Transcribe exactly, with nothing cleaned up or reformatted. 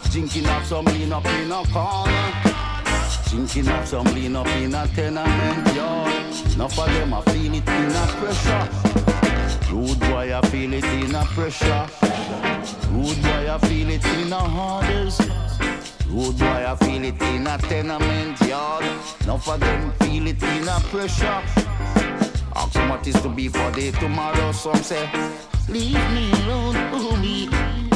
Drinking up some lean up in a corner. Drinking up some lean up in a tenement yard. Enough of them I feel it in a pressure. Rude boy I feel it in a pressure. Rude boy I feel it in a hardest. Rude boy I feel it in a tenement yard. Enough of them feel it in a pressure. Ask them what is to be for day tomorrow. Some say leave me alone, ooh me.